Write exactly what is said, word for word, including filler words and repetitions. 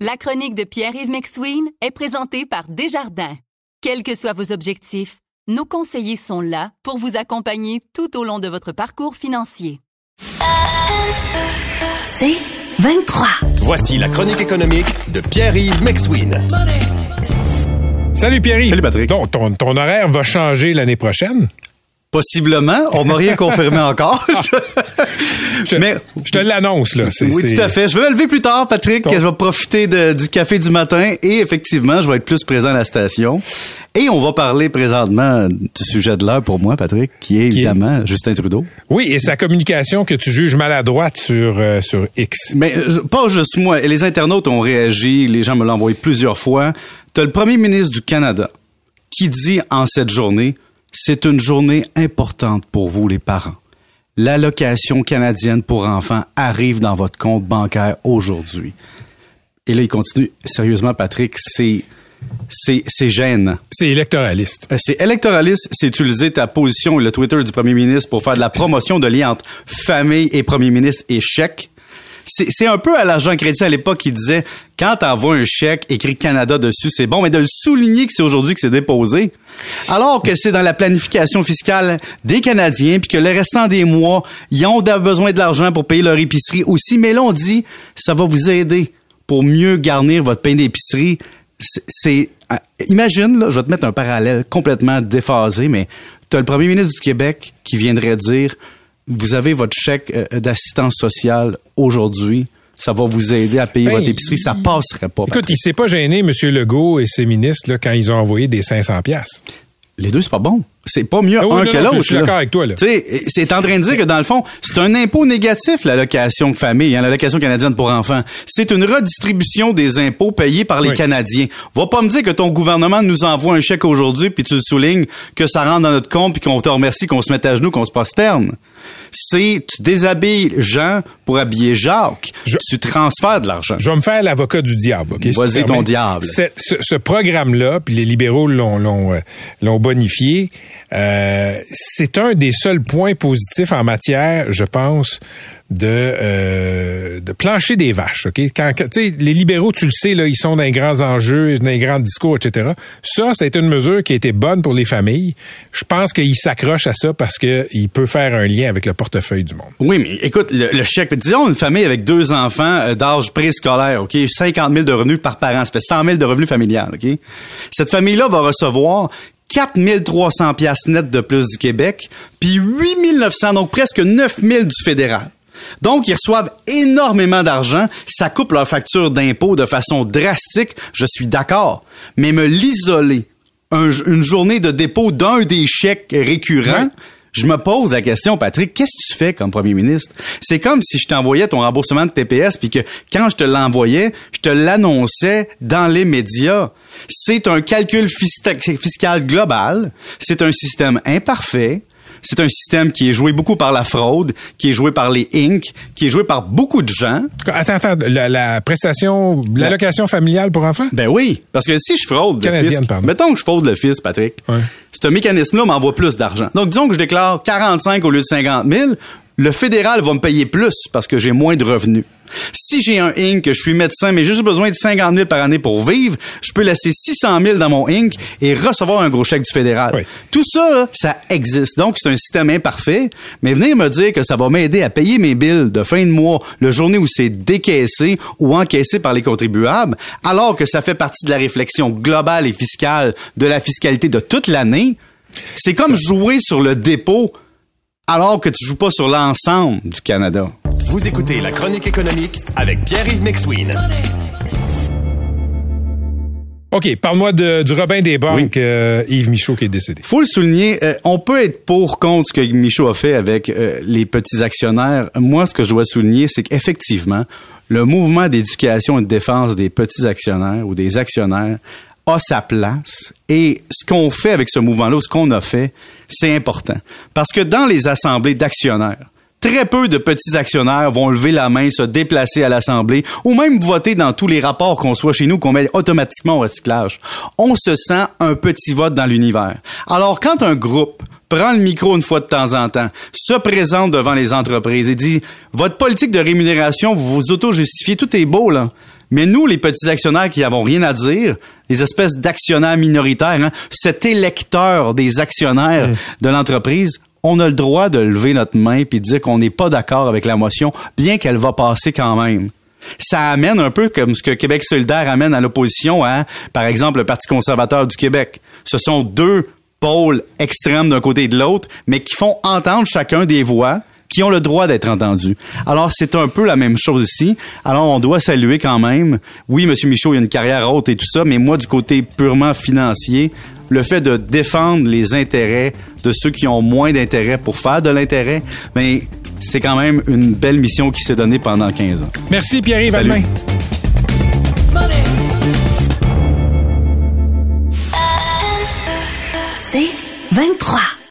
La chronique de Pierre-Yves McSween est présentée par Desjardins. Quels que soient vos objectifs, nos conseillers sont là pour vous accompagner tout au long de votre parcours financier. C'est vingt-trois. Voici la chronique économique de Pierre-Yves McSween. Salut Pierre-Yves. Salut Patrick. Ton, ton, ton horaire va changer l'année prochaine? Possiblement. On m'a rien confirmé encore. je, Mais je te l'annonce, là. C'est, oui, c'est... tout à fait. Je vais me lever plus tard, Patrick. Ton... Je vais profiter de, du café du matin et effectivement, je vais être plus présent à la station. Et on va parler présentement du sujet de l'heure pour moi, Patrick, qui est qui évidemment est... Justin Trudeau. Oui, et sa communication que tu juges maladroite sur, euh, sur X. Mais pas juste moi. Les internautes ont réagi. Les gens me l'ont envoyé plusieurs fois. T'as le premier ministre du Canada qui dit en cette journée: c'est une journée importante pour vous, les parents. L'allocation canadienne pour enfants arrive dans votre compte bancaire aujourd'hui. Et là, il continue. Sérieusement, Patrick, c'est, c'est, c'est gênant. C'est électoraliste. C'est électoraliste, c'est utiliser ta position et le Twitter du premier ministre pour faire de la promotion de liens entre famille et premier ministre et chèque. C'est, c'est un peu à l'argent chrétien à l'époque qui disait, quand t'envoies un chèque écrit Canada dessus, c'est bon, mais de le souligner que c'est aujourd'hui que c'est déposé. Alors que c'est dans la planification fiscale des Canadiens, puis que le restant des mois, ils ont besoin de l'argent pour payer leur épicerie aussi. Mais là, on dit, ça va vous aider pour mieux garnir votre pain d'épicerie. C'est, c'est imagine, là, je vais te mettre un parallèle complètement déphasé, mais t'as le premier ministre du Québec qui viendrait dire: vous avez votre chèque euh, d'assistance sociale aujourd'hui, ça va vous aider à payer ben, votre épicerie, ça passerait pas. Écoute, il s'est pas gêné, M. Legault et ses ministres, là, quand ils ont envoyé des cinq cents piastres. Les deux, c'est pas bon. C'est pas mieux ah oui, un non, que non, l'autre. Je suis là. d'accord avec toi, là. Tu sais, c'est en train de dire que dans le fond, c'est un impôt négatif, l'allocation de famille, hein, l'allocation canadienne pour enfants. C'est une redistribution des impôts payés par les oui. Canadiens. Va pas me dire que ton gouvernement nous envoie un chèque aujourd'hui, puis tu le soulignes, que ça rentre dans notre compte, puis qu'on te remercie, qu'on se mette à genoux, qu'on se prosterne. C'est, tu déshabilles Jean pour habiller Jacques. Je, tu transfères de l'argent. Je vais me faire l'avocat du diable, OK? Vas-y, si ton diable. Cette, ce, ce programme-là, puis les libéraux l'ont, l'ont, l'ont bonifié, euh, c'est un des seuls points positifs en matière, je pense, de euh, de plancher des vaches, OK? Quand, tu sais, les libéraux, tu le sais, là, ils sont dans les grands enjeux, dans les grands discours, et cetera. Ça, c'est une mesure qui a été bonne pour les familles. Je pense qu'il s'accroche à ça parce que il peut faire un lien avec le portefeuille du monde. Oui, mais écoute, le, le chèque, disons une famille avec deux enfants d'âge préscolaire, OK? cinquante mille de revenus par parent, ça fait cent mille de revenus familial, OK? Cette famille-là va recevoir quatre mille trois cents piastres net de plus du Québec, puis huit mille neuf cents, donc presque neuf mille du fédéral. Donc, ils reçoivent énormément d'argent. Ça coupe leur facture d'impôt de façon drastique. Je suis d'accord. Mais me l'isoler, un, une journée de dépôt d'un des chèques récurrents, oui. Je me pose la question, Patrick, qu'est-ce que tu fais comme premier ministre? C'est comme si je t'envoyais ton remboursement de T P S puis que quand je te l'envoyais, je te l'annonçais dans les médias. C'est un calcul fiscal global. C'est un système imparfait. C'est un système qui est joué beaucoup par la fraude, qui est joué par les Inc, qui est joué par beaucoup de gens. Attends, attends, la, la prestation, l'allocation familiale pour enfants? Ben oui, parce que si je fraude le Canadienne, fisc, pardon. mettons que je fraude le fisc, Patrick, ouais. Ce mécanisme-là m'envoie plus d'argent. Donc, disons que je déclare quarante-cinq au lieu de cinquante mille, le fédéral va me payer plus parce que j'ai moins de revenus. Si j'ai un Inc, que je suis médecin, mais j'ai juste besoin de cinquante mille par année pour vivre, je peux laisser six cent mille dans mon Inc et recevoir un gros chèque du fédéral. Oui. Tout ça, là, ça existe. Donc, c'est un système imparfait, mais venir me dire que ça va m'aider à payer mes billes de fin de mois, le journée où c'est décaissé ou encaissé par les contribuables, alors que ça fait partie de la réflexion globale et fiscale de la fiscalité de toute l'année, c'est comme ça. Jouer sur le dépôt alors que tu joues pas sur l'ensemble du Canada. Vous écoutez La Chronique économique avec Pierre-Yves McSween. OK, parle-moi de, du Robin des banques, oui. euh, Yves Michaud qui est décédé. Faut le souligner, euh, on peut être pour contre ce que Michaud a fait avec euh, les petits actionnaires. Moi, ce que je dois souligner, c'est qu'effectivement, le mouvement d'éducation et de défense des petits actionnaires ou des actionnaires a sa place. Et ce qu'on fait avec ce mouvement-là, ce qu'on a fait, c'est important. Parce que dans les assemblées d'actionnaires, très peu de petits actionnaires vont lever la main, se déplacer à l'Assemblée ou même voter dans tous les rapports qu'on soit chez nous, qu'on met automatiquement au recyclage. On se sent un petit vote dans l'univers. Alors, quand un groupe prend le micro une fois de temps en temps, se présente devant les entreprises et dit « Votre politique de rémunération, vous vous auto-justifiez, tout est beau, là. Mais nous, les petits actionnaires qui n'avons rien à dire, des espèces d'actionnaires minoritaires, hein, cet électeur des actionnaires mmh. de l'entreprise, on a le droit de lever notre main et de dire qu'on n'est pas d'accord avec la motion, bien qu'elle va passer quand même. Ça amène un peu comme ce que Québec solidaire amène à l'opposition à, par exemple, le Parti conservateur du Québec. Ce sont deux pôles extrêmes d'un côté et de l'autre, mais qui font entendre chacun des voix qui ont le droit d'être entendus. Alors, c'est un peu la même chose ici. Alors, on doit saluer quand même. Oui, M. Michaud, il a une carrière haute et tout ça, mais moi, du côté purement financier, le fait de défendre les intérêts de ceux qui ont moins d'intérêt pour faire de l'intérêt, bien, c'est quand même une belle mission qui s'est donnée pendant quinze ans. Merci, Pierre-Yves Allemain. C'est vingt-trois.